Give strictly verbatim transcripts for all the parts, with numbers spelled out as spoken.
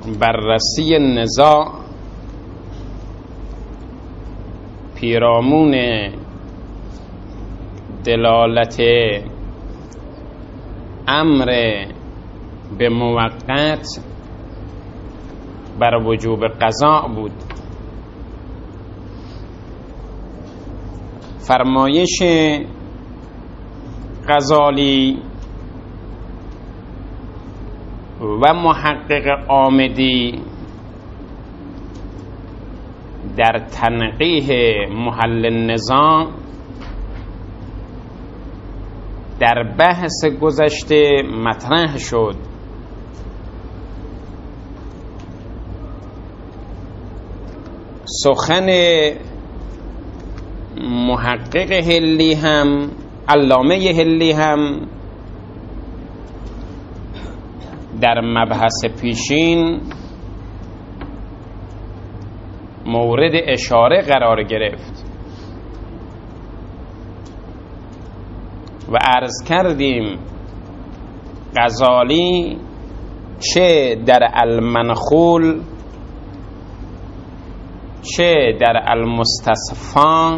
بررسی نزاع پیرامون دلالت امر به موقت بر وجوب قضا بود. فرمایش غزالی و محقق عامدی در تنقیح محل النزاع در بحث گذشته مطرح شد. سخن محقق هلی هم علامه هلی هم در مبحث پیشین مورد اشاره قرار گرفت و عرض کردیم غزالی چه در المنخول چه در المستصفا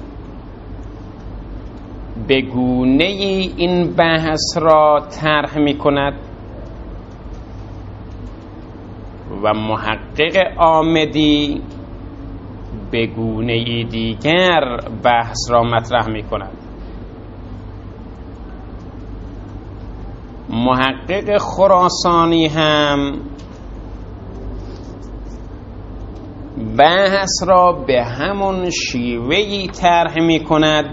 به گونه ای این بحث را طرح می کند و محقق عامدی به گونه ای دیگر بحث را مطرح می کند. محقق خراسانی هم بحث را به همون شیوهی طرح می کند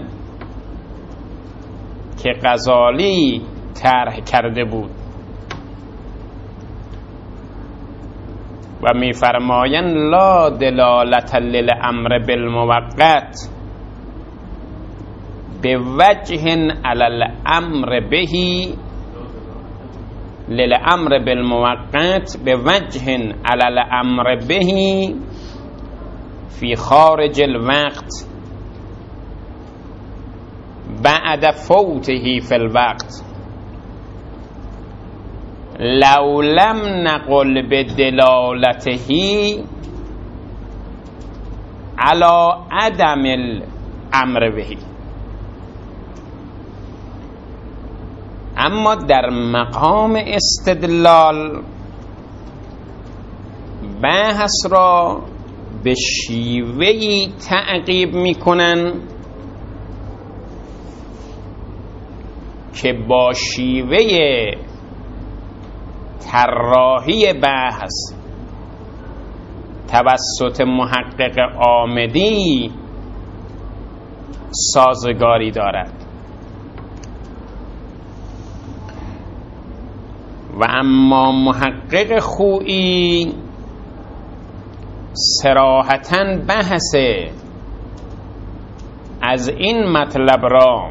که غزالی طرح کرده بود و می فرمایند لا دلالت للامر بالموقت به وجه علی الامر بهی للامر بالموقت به وجه علی الامر بهی فی خارج الوقت بعد فوته فی الوقت لو لم نقل بدلالته علی عدم الامر بهی. اما در مقام استدلال بحث را به شیوهی تعقیب میکنن که با شیوه طراحی بحث توسط محقق عامدی سازگاری دارد و اما محقق خویی صراحتاً بحث از این مطلب را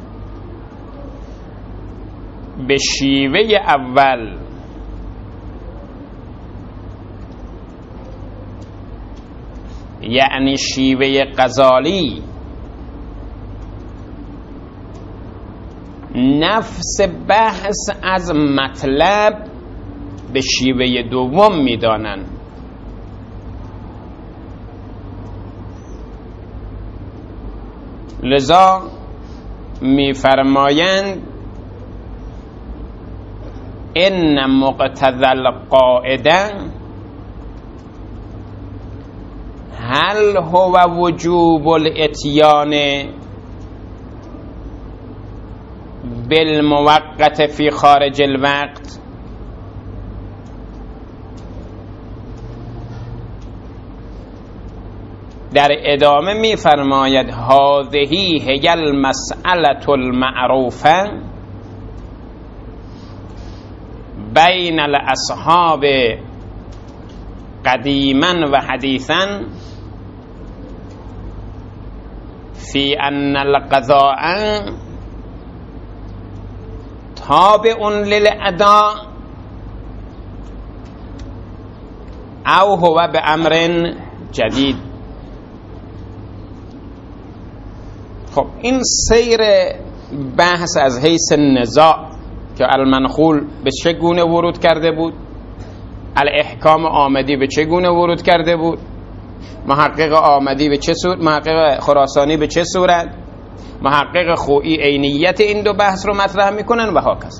به شیوه اول یعنی شیوه غزالی نفس بحث از مطلب به شیوه دوم می‌دانند. لذا می‌فرمایند ان مقتضى القاعده هل هو وجوب الاتیان بالموقت فی خارج الوقت. در ادامه می فرماید هذه هی المسئله المعروفه بین الاصحاب قدیما و حدیثا فی ان القضاء تابع للاداء او هو بامر جدید. خب این سیر بحث از حیث نزاع که المنخول به چه گونه ورود کرده بود الاحکام آمدی به چه گونه ورود کرده بود، محقق آمدی به چه صورت، محقق خراسانی به چه صورت، محقق خویی عینیت این دو بحث رو مطرح میکنن و هاکذا.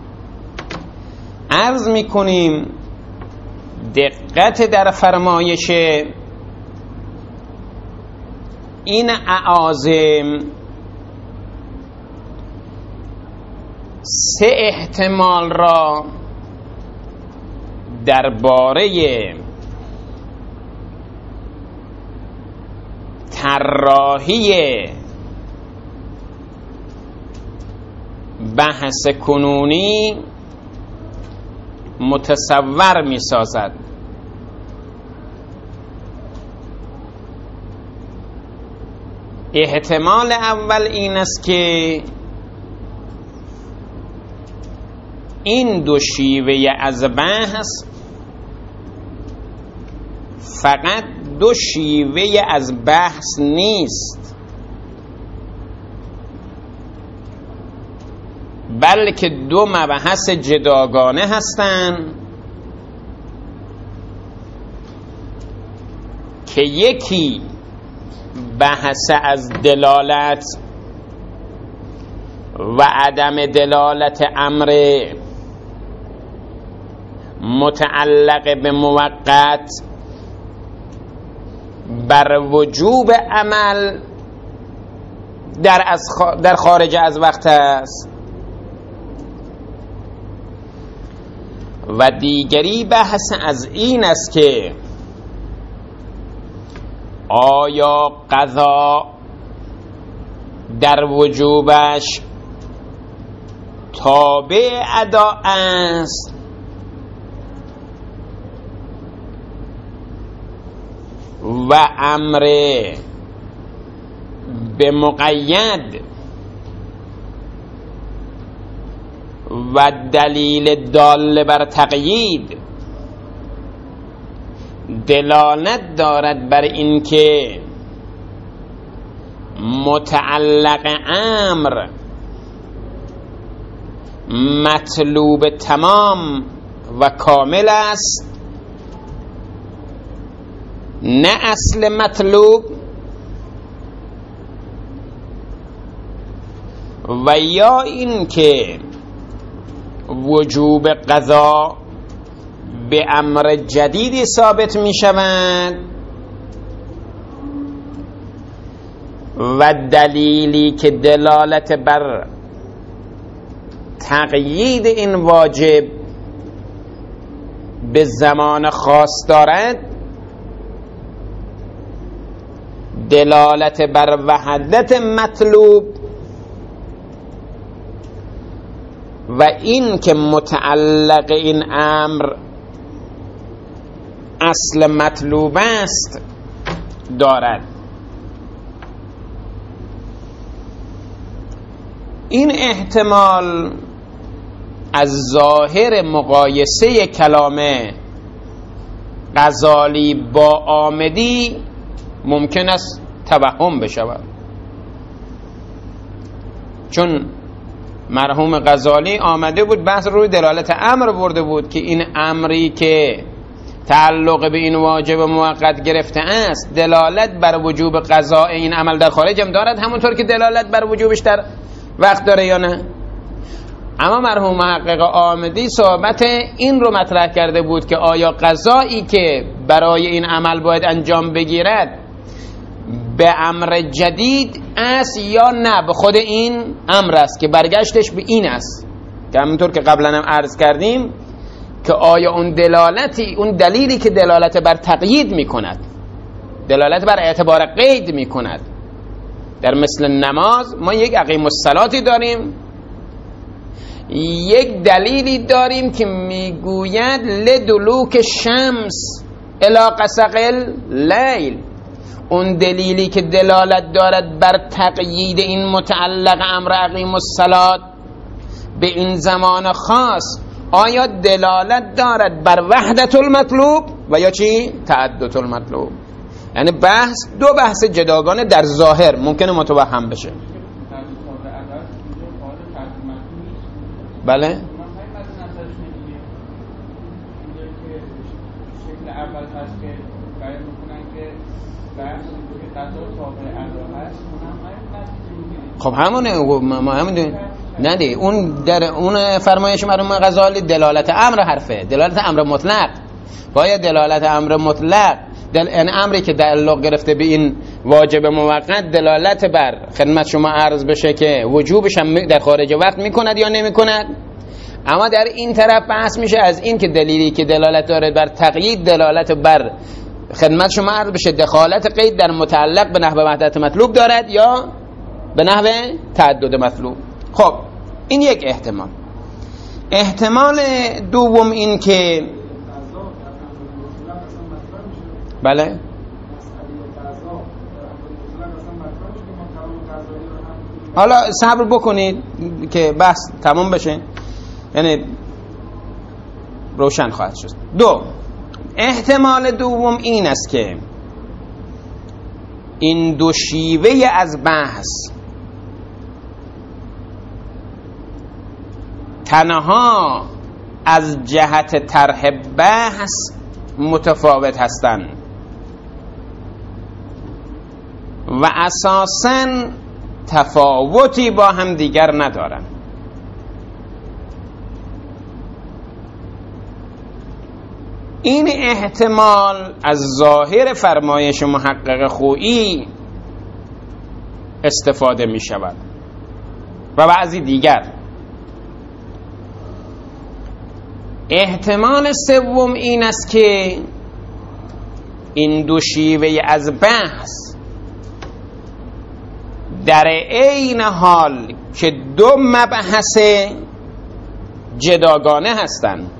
عرض میکنیم دقت در فرمایش این اعاظم سه احتمال را درباره طراحی بحث کنونی متصور می سازد. احتمال اول این است که این دو شیوه از بحث فقط دو شیوه از بحث نیست، بلکه دو مبحث جداگانه هستند که یکی بحث از دلالت و عدم دلالت امر متعلق به موقت بر وجوب عمل در, از در خارج از وقت است و دیگری بحث از این است که آیا قضا در وجوبش تابع ادا است و امر به مقید و دلیل دال بر تقیید دلالت دارد بر اینکه متعلق امر مطلوب تمام و کامل است، نه اصل مطلوب، و یا این که وجوب قضا به امر جدیدی ثابت می شود و دلیلی که دلالت بر تقیید این واجب به زمان خاص دارد دلالت بر وحدت مطلوب و این که متعلق این امر اصل مطلوب است دارد. این احتمال از ظاهر مقایسه کلام غزالی با آمدی ممکن است توهم بشود، چون مرحوم غزالی آمده بود بحث روی دلالت امر برده بود که این امری که تعلق به این واجب موقت گرفته است دلالت بر وجوب قضاء این عمل در خارج هم دارد، همونطور که دلالت بر وجوبش در وقت داره یا نه. اما مرحوم محقق آمدی صحبت این رو مطرح کرده بود که آیا قضایی که برای این عمل باید انجام بگیرد به امر جدید است یا نه به خود این امر است که برگشتش به این است، که همونطور که قبلا هم عرض کردیم که آیا اون دلالتی، اون دلیلی که دلالت بر تقیید می کند، دلالت بر اعتبار قید می کند، در مثل نماز ما یک اقیم الصلاتی داریم، یک دلیلی داریم که میگوید لدلوک شمس الی غسق اللیل، اون دلیلی که دلالت دارد بر تقیید این متعلق امر اقیم الصلات به این زمان خاص آیا دلالت دارد بر وحدت المطلوب و یا چی؟ تعدد المطلوب. یعنی بحث دو بحث جداگانه در ظاهر ممکنه متوهم بشه. بله اول هست که بیان میکنن که بحث که قضا تابع امر هست خب همونه ما همون دو... نه دی اون در اون فرمایش مرحوم غزالی دلالت امر حرفه، دلالت امر مطلق. باید دلالت امر مطلق دل ان امری که تعلق گرفته به این واجب موقت دلالت بر خدمت شما عرض بشه که وجوبش هم در خارج وقت میکند یا نمیکند. اما در این طرف بحث میشه از این که دلیلی که دلالت داره بر تقیید دلالت بر خدمت شما عرض بشه دخالت قید در متعلق به نحو وحدت مطلوب دارد یا به نحو تعدد مطلوب. خب این یک احتمال. احتمال دوم این که بله حالا صبر بکنید که بحث تمام بشه، یعنی روشن خواهد شد. دو احتمال دوم این است که این دو شیوه از بحث تنها از جهت طرح بحث متفاوت هستند و اساساً تفاوتی با هم دیگر ندارند. این احتمال از ظاهر فرمایش محقق خویی استفاده می شود و بعضی دیگر. احتمال سوم این است که این دو شیوه از بحث در عین حال که دو مبحث جداگانه هستند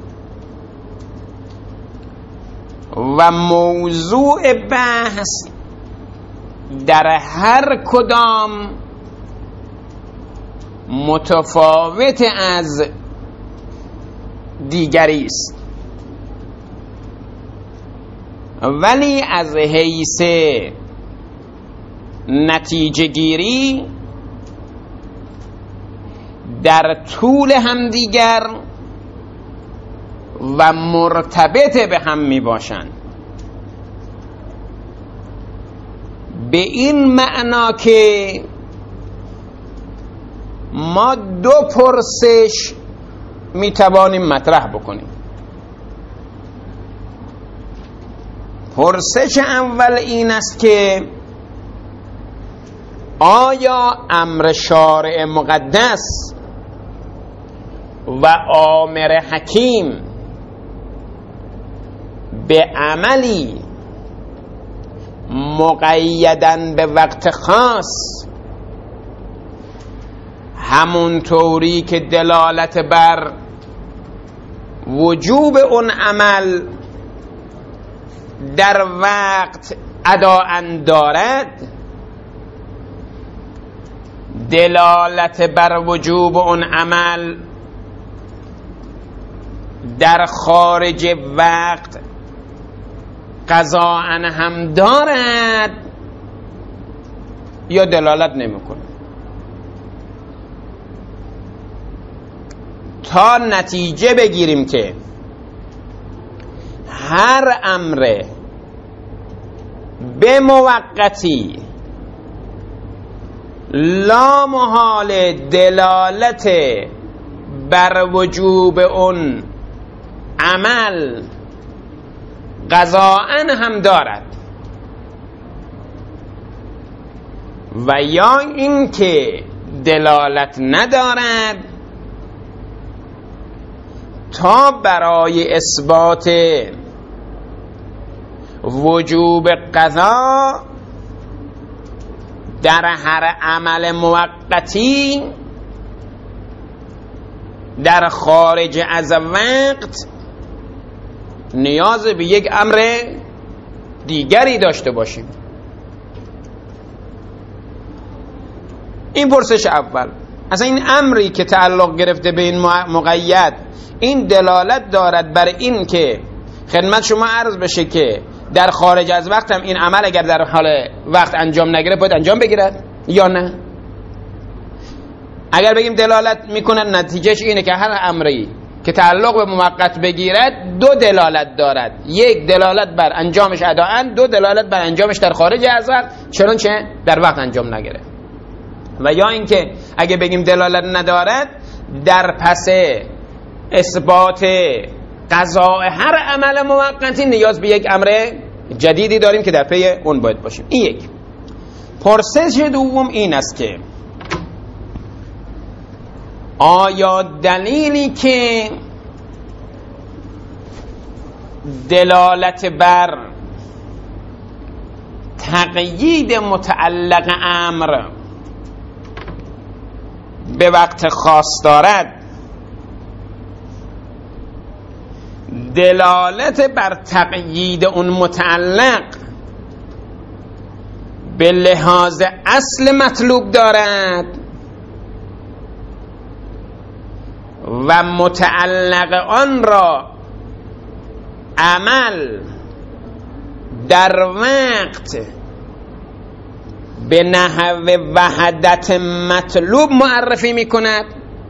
و موضوع بحث در هر کدام متفاوت از دیگری است، ولی از حیث نتیجه گیری در طول همدیگر و مرتبط به هم می باشند. به این معنا که ما دو پرسش می توانیم مطرح بکنیم. پرسش اول این است که آیا امر شارع مقدس و آمر حکیم به عملی مقیدن به وقت خاص همونطوری که دلالت بر وجوب اون عمل در وقت اداء دارد، دلالت بر وجوب اون عمل در خارج وقت قضاء هم دارد یا دلالت نمیکنه، تا نتیجه بگیریم که هر امر به موقتی لا محال دلالت بر وجوب اون عمل قضاء هم دارد و یا این که دلالت ندارد تا برای اثبات وجوب قضا در هر عمل موقتی در خارج از وقت نیاز به یک امر دیگری داشته باشیم. این پرسش اول. اصلا این امری که تعلق گرفته به این مقید این دلالت دارد بر این که خدمت شما عرض بشه که در خارج از وقت هم این عمل اگر در حال وقت انجام نگیره باید انجام بگیرد یا نه؟ اگر بگیم دلالت میکنه نتیجهش اینه که هر امری که تعلق به موقت بگیرد دو دلالت دارد، یک دلالت بر انجامش اداءً، دو دلالت بر انجامش در خارج از وقت چنانچه در وقت انجام نگیره. و یا اینکه اگه بگیم دلالت ندارد، در پس اثبات قضاء هر عمل موقتی نیاز به یک امر جدیدی داریم که در پی اون باید باشیم. این یک. پرسش دوم این است که آیا دلیلی که دلالت بر تقیید متعلق امر به وقت خاص دارد، دلالت بر تقیید اون متعلق به لحاظ اصل مطلوب دارد و متعلق آن را عمل در وقت به نحو وحدت مطلوب معرفی می کند،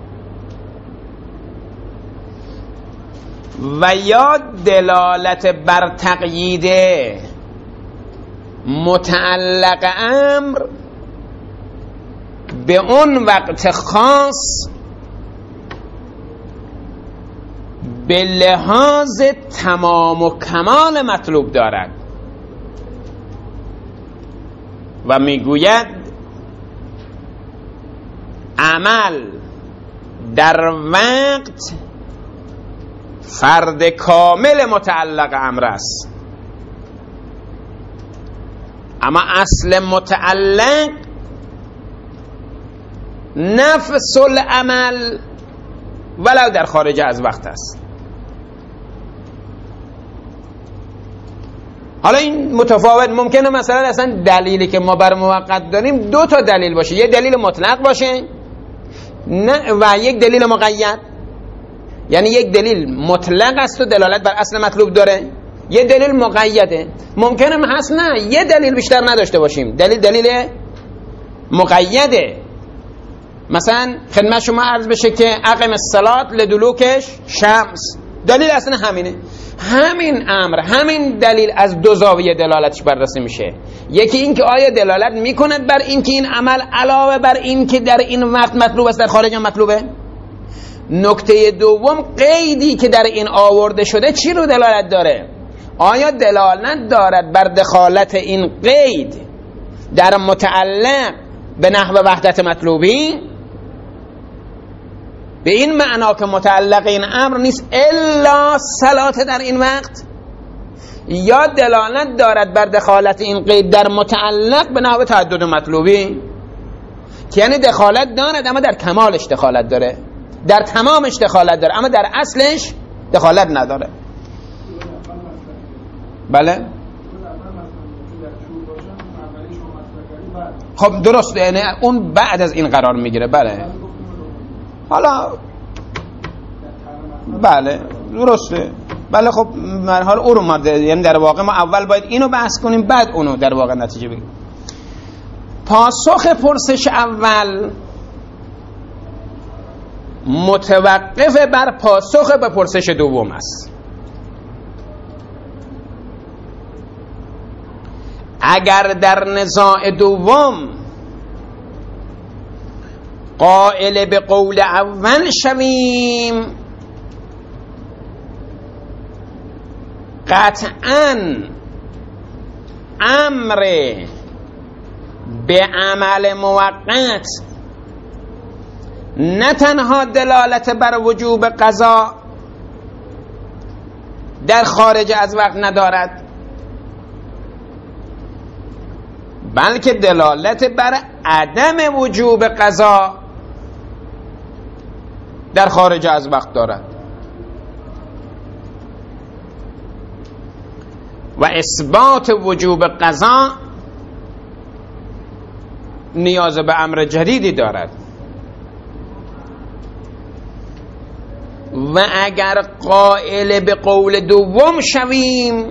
و یا دلالت بر تقیید متعلق امر به اون وقت خاص به لحاظ تمام و کمال مطلوب دارد. و میگوید عمل در وقت فرد کامل متعلق امر است، اما اصل متعلق نفس العمل ولو در خارج از وقت است. حالا این متفاوت ممکنه مثلا اصلا دلیلی که ما بر موقت داریم دو تا دلیل باشه، یه دلیل مطلق باشه نه و یک دلیل مقید. یعنی یک دلیل مطلق است و دلالت بر اصل مطلوب داره، یه دلیل مقیده. ممکنه هست نه یه دلیل بیشتر نداشته باشیم، دلیل دلیل مقیده. مثلا خدمت شما عرض بشه که اقم الصلاة لدلوک شمس، دلیل اصلا همینه، همین امر همین دلیل از دو زاویه دلالتش بررسی میشه. یکی این که آیا دلالت میکند بر این که این عمل علاوه بر این که در این وقت مطلوب است در خارج هم مطلوبه. نکته دوم قیدی که در این آورده شده چی رو دلالت داره؟ آیا دلالت دارد بر دخالت این قید در متعلق به نحو وحدت مطلوبی، به این معنا که متعلق این امر نیست الا صلات در این وقت، یا دلالت دارد بر دخالت این قید در متعلق به نحو تعدد مطلوبی، که یعنی دخالت دارد اما در کمالش دخالت داره، در تمامش دخالت داره اما در اصلش دخالت نداره. بله خب درست، یعنی اون بعد از این قرار میگیره. بله حالا بله درسته. بله خب من حال او رو مرد، یعنی در واقع ما اول باید اینو بحث کنیم بعد اونو در واقع نتیجه بگیریم. پاسخ پرسش اول متوقف بر پاسخ به پرسش دوم است. اگر در نزاع دوم قائل به قول اول شویم، قطعاً امر به عمل موقت نه تنها دلالت بر وجوب قضا در خارج از وقت ندارد، بلکه دلالت بر عدم وجوب قضا در خارج از وقت دارد. و اثبات وجوب قضا نیاز به امر جدیدی دارد. و اگر قائل به قول دوم شویم،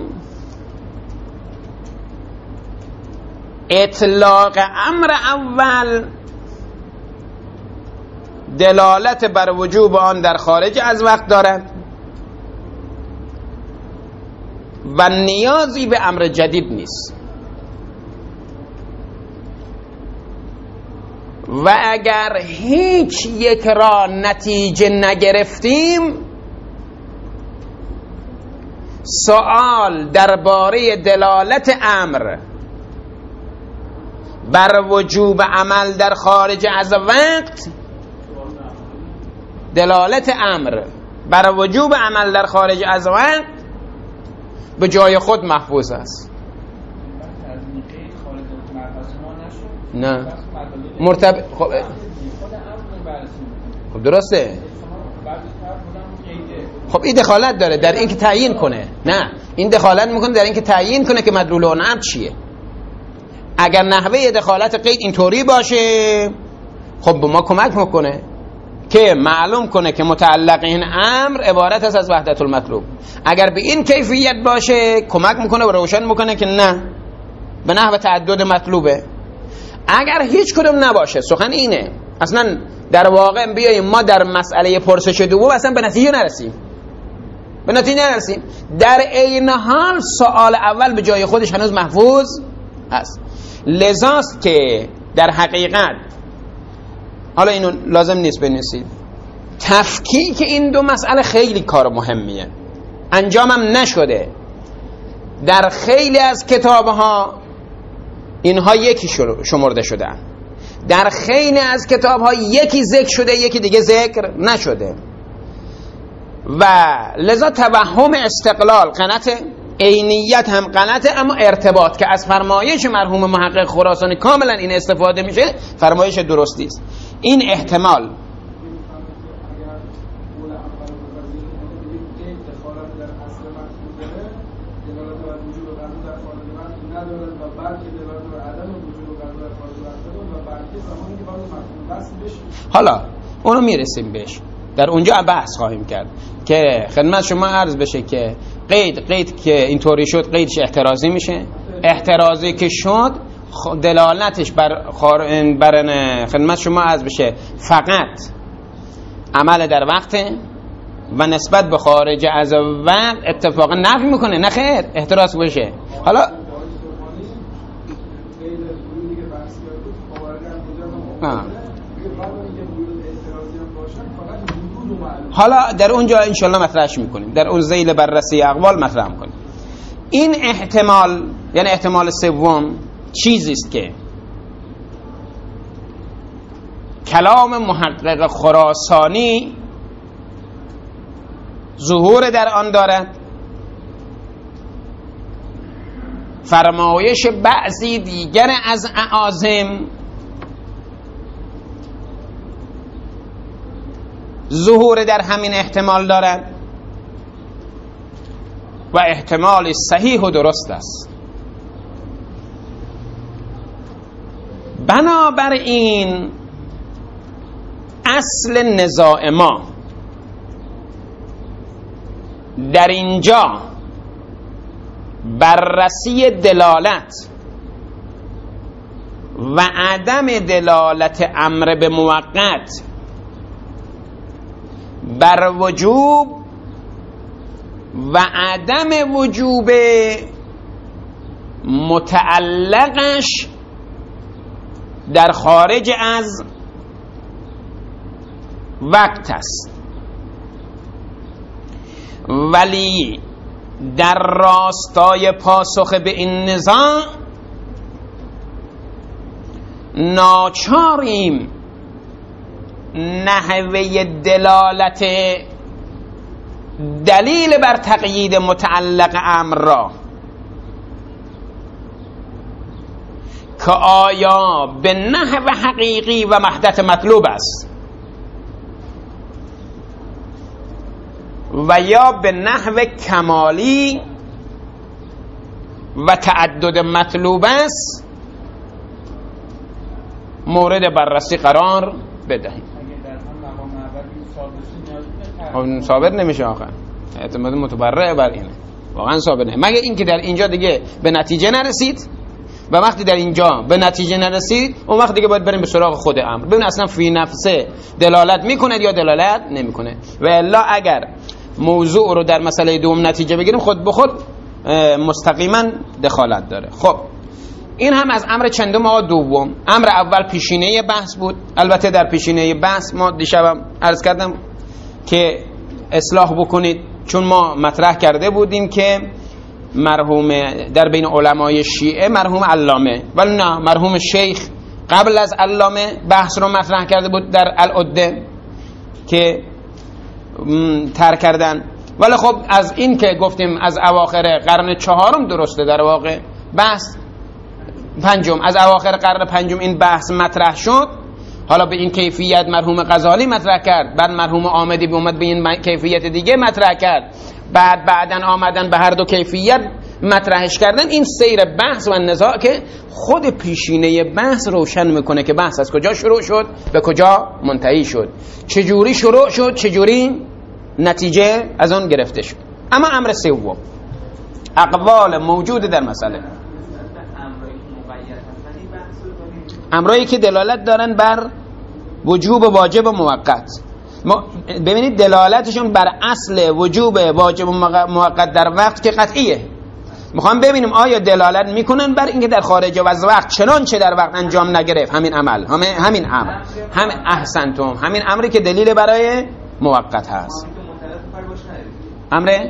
اطلاق امر اول دلالت بر وجوب آن در خارج از وقت دارد و نیازی به امر جدید نیست. و اگر هیچ یک را نتیجه نگرفتیم، سوال درباره دلالت امر بر وجوب عمل در خارج از وقت، دلالت امر بر وجوب عمل در خارج از وقت به جای خود محفوظ است. نه مرتب خب خب درسته. خب این دخالت داره در این که تعیین کنه. نه این دخالت میکنه در این که تعیین کنه که مدلول اون امر چیه. اگر نحوه دخالت قید اینطوری باشه خب به ما کمک میکنه که معلوم کنه که متعلق این امر عبارت است از وحدت المطلوب. اگر به این کیفیت باشه کمک میکنه و روشن میکنه که نه، به نحو تعدد مطلوبه. اگر هیچ کدوم نباشه، سخن اینه اصلا در واقع بیاییم ما در مسئله پرسش دوم اصلا به نتیجه نرسیم به نتیجه نرسیم در عین حال سوال اول به جای خودش هنوز محفوظ هست. لذاست که در حقیقت، حالا اینو لازم نیست بنویسید، تفکیک این دو مسئله خیلی کار مهمیه، انجامم نشده. در خیلی از کتابها اینها یکی شمرده شدن، در خیلی از کتابها یکی ذکر شده یکی دیگه ذکر نشده و لذا توهم استقلال غلطه، عینیت هم غلطه، اما ارتباط که از فرمایش مرحوم محقق خراسانی کاملا این استفاده میشه فرمایش درستی است. این احتمال حالا اونو میرسیم بهش، در اونجا بحث خواهیم کرد که خدمت شما عرض بشه که قید قید که اینطوری شد قیدش احترازی میشه، احترازی که شد دلالتش بر خار... بر خدمت شما عرض بشه فقط عمل در وقته و نسبت به خارج از وقت اتفاقا نفی میکنه، نه خیر احتراز بشه. حالا آه. حالا در اونجا انشالله مطرحش میکنیم، در اون ذیل بررسی اقوال مطرح میکنیم. این احتمال یعنی احتمال سوم چیزی است که کلام محقق خراسانی ظهور در آن دارد، فرمایش بعضی دیگر از اعاظم ظهور در همین احتمال دارد و احتمال صحیح و درست است. بنابراین اصل نزاع ما در اینجا بررسی دلالت و عدم دلالت امر به موقت بر وجوب و عدم وجوب متعلقش در خارج از وقت است. ولی در راستای پاسخ به این نزاع ناچاریم نحوه دلالت دلیل بر تقیید متعلق امر را که آیا به نحو حقیقی و وحدت مطلوب است و یا به نحو کمالی و تعدد مطلوب است مورد بررسی قرار بدهیم. خب ثابت نمیشه آخر، اعتماد متبرع بر اینه، واقعا ثابت نمیشه مگه اینکه در اینجا دیگه به نتیجه نرسید و وقتی در اینجا به نتیجه نرسید اون وقت دیگه باید بریم به سراغ خود امر، ببین اصلا فی نفسه دلالت میکنه یا دلالت نمیکنه. و الا اگر موضوع رو در مسئله دوم نتیجه بگیریم خود به خود مستقیما دخالت داره. خب این هم از امر چندم آقا دوم. امر اول پیشینه بحث بود. البته در پیشینه بحث ما دیشبم عرض کردم که اصلاح بکنید، چون ما مطرح کرده بودیم که مرحوم در بین علمای شیعه مرحوم علامه، ولی نه، مرحوم شیخ قبل از علامه بحث رو مطرح کرده بود در العده که ترک کردن. ولی خب از این که گفتیم از اواخر قرن چهارم درسته، در واقع بحث پنجم، از اواخر قرن پنجم این بحث مطرح شد. حالا به این کیفیت مرحوم غزالی مطرح کرد، بعد مرحوم آمدی به اومد به این کیفیت دیگه مطرح کرد، بعد بعدن آمدن به هر دو کیفیت مطرحش کردن. این سیر بحث و نزاع که خود پیشینه بحث روشن میکنه که بحث از کجا شروع شد به کجا منتهی شد، چجوری شروع شد، چجوری نتیجه از اون گرفته شد. اما امر سوم، اقوال موجود در مسئله، امرایی که دلالت دارن بر وجوب واجب و موقت. ببینید دلالتشون بر اصل وجوب واجب و موقت در وقت که قطعیه. میخوام ببینیم آیا دلالت میکنن بر اینکه در خارج از وقت چنانچه در وقت انجام نگرفت همین عمل، همین همین امر، همین احسنتم، همین امری که دلیل برای موقت هست. امر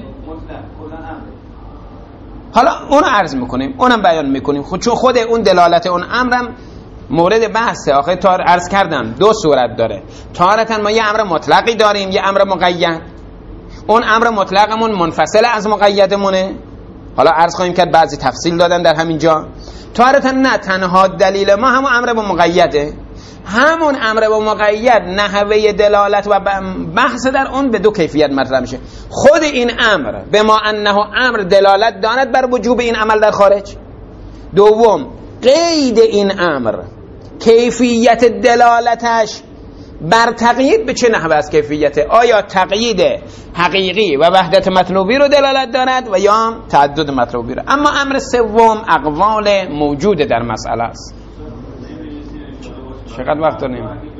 حالا اون عرض میکنیم، اونم بیان میکنیم، خود چون خود اون دلالت اون امرم مورد بحثه. آخه تا عرض کردم دو صورت داره، تارتا ما یه امر مطلقی داریم، یه امر مقید. اون امر مطلقمون منفصل از مقیدمونه، حالا عرض خواهیم کرد بعضی تفصیل دادن در همین جا. تارتا نه، تنها دلیل ما همون امر با مقیده، همون امر با مقید نحوه دلالت و بحث در اون به دو کیفیت مطرح میشه. خود این امر به ما انه امر دلالت داند بر وجوب این عمل در خارج. دوم، قید این امر، کیفیت دلالتش بر تقیید به چه نحوه از کیفیت، آیا تقیید حقیقی و وحدت مطلوبی رو دلالت دارد و یا تعدد مطلوبی رو. اما امر سوم اقوال موجود در مسئله است. چقدر وقت داریم؟